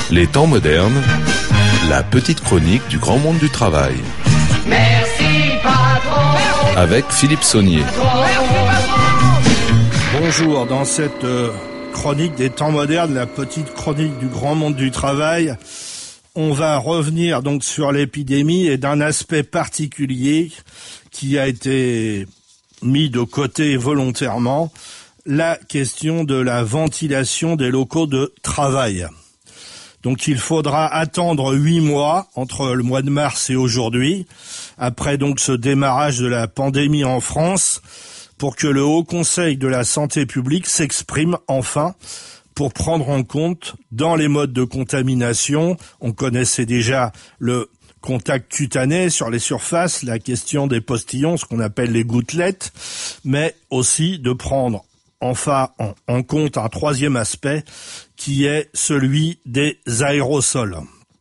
Les temps modernes, la petite chronique du grand monde du travail. Merci patron. Avec Philippe Saunier. Bonjour, dans cette chronique des temps modernes, la petite chronique du grand monde du travail, on va revenir donc sur l'épidémie et d'un aspect particulier qui a été mis de côté volontairement, la question de la ventilation des locaux de travail. Donc il faudra attendre 8 mois entre le mois de mars et aujourd'hui, après donc ce démarrage de la pandémie en France, pour que le Haut Conseil de la santé publique s'exprime enfin pour prendre en compte dans les modes de contamination. On connaissait déjà le contact cutané sur les surfaces, la question des postillons, ce qu'on appelle les gouttelettes, mais aussi de prendre enfin en compte un troisième aspect qui est celui des aérosols.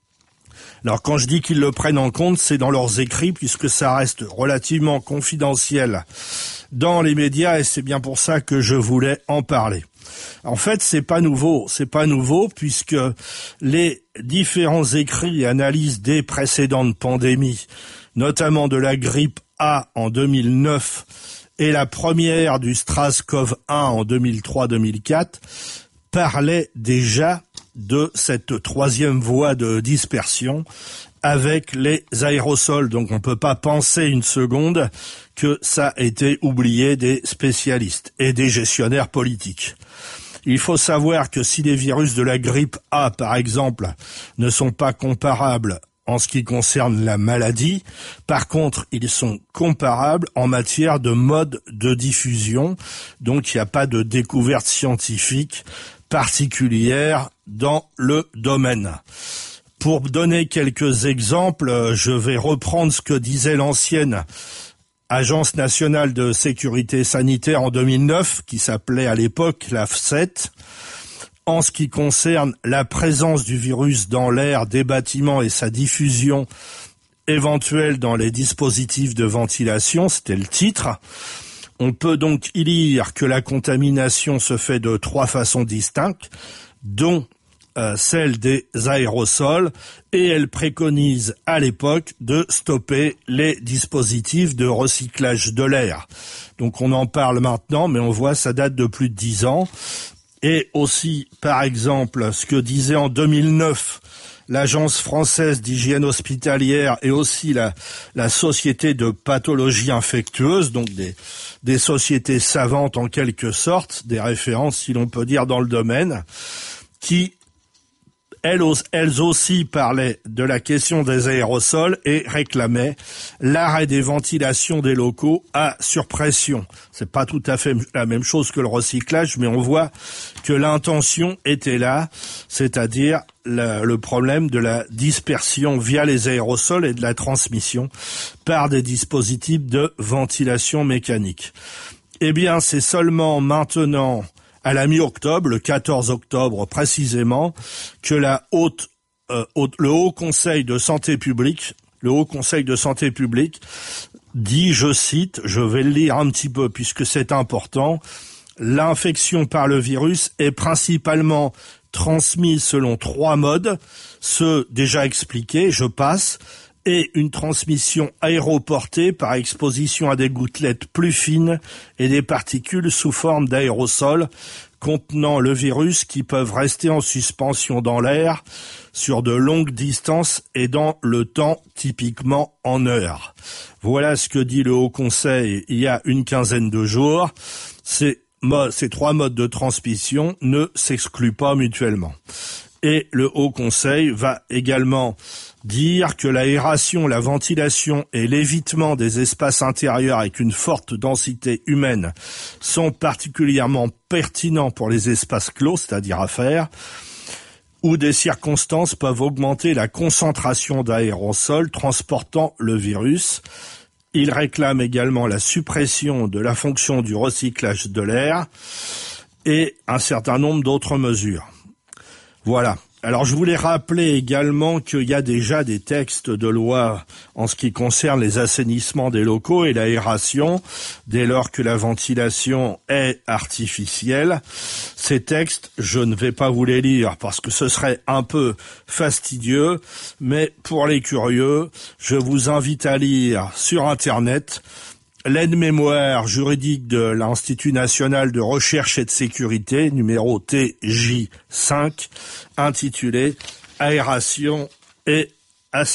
Alors quand je dis qu'ils le prennent en compte, c'est dans leurs écrits puisque ça reste relativement confidentiel dans les médias et c'est bien pour ça que je voulais en parler. En fait, c'est pas nouveau puisque les différents écrits et analyses des précédentes pandémies, notamment de la grippe A en 2009 et la première du SARS-CoV-1 en 2003-2004, parlaient déjà de cette troisième voie de dispersion avec les aérosols. Donc on peut pas penser une seconde que ça a été oublié des spécialistes et des gestionnaires politiques. Il faut savoir que si les virus de la grippe A, par exemple, ne sont pas comparables en ce qui concerne la maladie, par contre, ils sont comparables en matière de mode de diffusion. Donc il n'y a pas de découverte scientifique particulière dans le domaine. Pour donner quelques exemples, je vais reprendre ce que disait l'ancienne Agence nationale de sécurité sanitaire en 2009, qui s'appelait à l'époque l'AFSET, en ce qui concerne la présence du virus dans l'air des bâtiments et sa diffusion éventuelle dans les dispositifs de ventilation, c'était le titre. On peut donc y lire que la contamination se fait de 3 façons distinctes, dont celle des aérosols, et elle préconise à l'époque de stopper les dispositifs de recyclage de l'air. Donc on en parle maintenant, mais on voit ça date de plus de 10 ans. Et aussi, par exemple, ce que disait en 2009 l'Agence française d'hygiène hospitalière et aussi la Société de pathologie infectieuse, donc des sociétés savantes en quelque sorte, des références si l'on peut dire dans le domaine, qui elles aussi parlaient de la question des aérosols et réclamaient l'arrêt des ventilations des locaux à surpression. C'est pas tout à fait la même chose que le recyclage, mais on voit que l'intention était là, c'est-à-dire le problème de la dispersion via les aérosols et de la transmission par des dispositifs de ventilation mécanique. Eh bien, c'est seulement maintenant, à la mi-octobre, le 14 octobre précisément, que le Haut Conseil de santé publique dit, je cite, je vais le lire un petit peu puisque c'est important, l'infection par le virus est principalement transmise selon 3 modes, ceux déjà expliqués, je passe, et une transmission aéroportée par exposition à des gouttelettes plus fines et des particules sous forme d'aérosols contenant le virus qui peuvent rester en suspension dans l'air sur de longues distances et dans le temps, typiquement en heures. Voilà ce que dit le Haut Conseil il y a une quinzaine de jours. Ces 3 modes de transmission ne s'excluent pas mutuellement. Et le Haut Conseil va également dire que l'aération, la ventilation et l'évitement des espaces intérieurs avec une forte densité humaine sont particulièrement pertinents pour les espaces clos, c'est-à-dire affaires, où des circonstances peuvent augmenter la concentration d'aérosols transportant le virus. Il réclame également la suppression de la fonction du recyclage de l'air et un certain nombre d'autres mesures. Voilà. Alors je voulais rappeler également qu'il y a déjà des textes de loi en ce qui concerne les assainissements des locaux et l'aération, dès lors que la ventilation est artificielle. Ces textes, je ne vais pas vous les lire parce que ce serait un peu fastidieux, mais pour les curieux, je vous invite à lire sur Internet l'aide-mémoire juridique de l'Institut national de recherche et de sécurité, numéro TJ5, intitulé « Aération et assainissement ».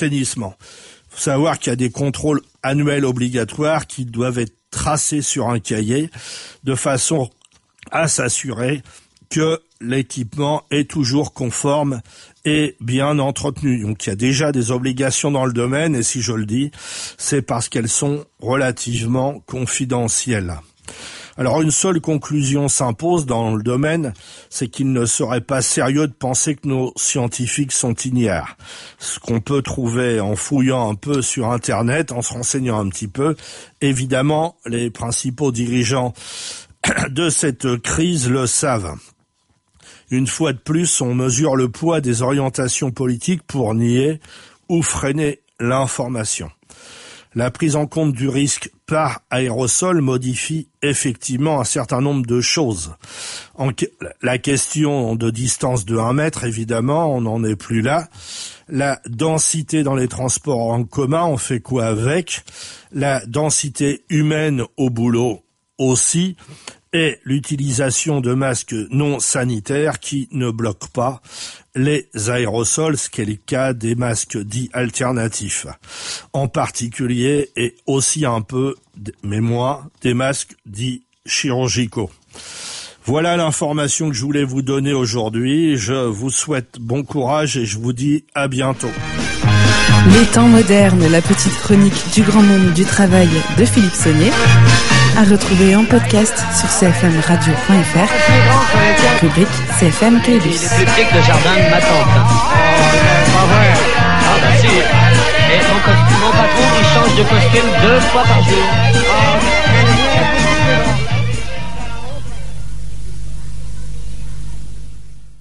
Il faut savoir qu'il y a des contrôles annuels obligatoires qui doivent être tracés sur un cahier de façon à s'assurer que l'équipement est toujours conforme et bien entretenu. Donc il y a déjà des obligations dans le domaine et si je le dis, c'est parce qu'elles sont relativement confidentielles. Alors une seule conclusion s'impose dans le domaine, c'est qu'il ne serait pas sérieux de penser que nos scientifiques sont ignares. Ce qu'on peut trouver en fouillant un peu sur Internet, en se renseignant un petit peu, évidemment les principaux dirigeants de cette crise le savent. Une fois de plus, on mesure le poids des orientations politiques pour nier ou freiner l'information. La prise en compte du risque par aérosol modifie effectivement un certain nombre de choses. La question de distance de 1 mètre, évidemment, on n'en est plus là. La densité dans les transports en commun, on fait quoi avec? La densité humaine au boulot aussi. Et l'utilisation de masques non sanitaires qui ne bloquent pas les aérosols, ce qui est le cas des masques dits alternatifs. En particulier, et aussi un peu, mais moins, des masques dits chirurgicaux. Voilà l'information que je voulais vous donner aujourd'hui. Je vous souhaite bon courage et je vous dis à bientôt. Les temps modernes, la petite chronique du grand monde du travail de Philippe Saunier, à retrouver en podcast sur cfmradio.fr, rubrique CFM Caylus. Il est plus petit que le jardin de ma tante. Pas vrai. Ah bah si. Et mon patron, il change de costume 2 fois par jour.